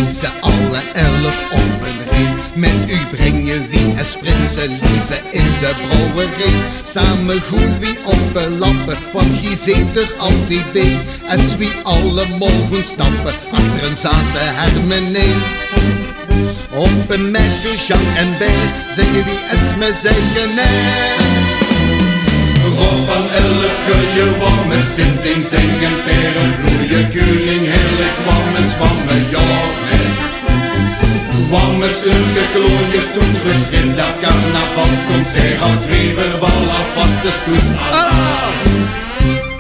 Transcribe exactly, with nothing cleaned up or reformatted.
ze alle elf op een rij. Met u brengen wie es prinsen lieve in de brouwerij. Samen goed wie op een lappen, want je zit er altijd bij. Als wie alle mogen stappen, achter een zate hermenee. Op een meisje, Jean en Berg, zingen wie es me zeggen nee. Rob van elf, gulje, wamme, sinting, zingen, peren, vloeien, kuling, heerlijk, wamme, zwamme, joris. Wammes, ulke, kloonjes, toetrus, rinda, carnavalsconcert, hout, wever, balla, vaste stoet, Allah!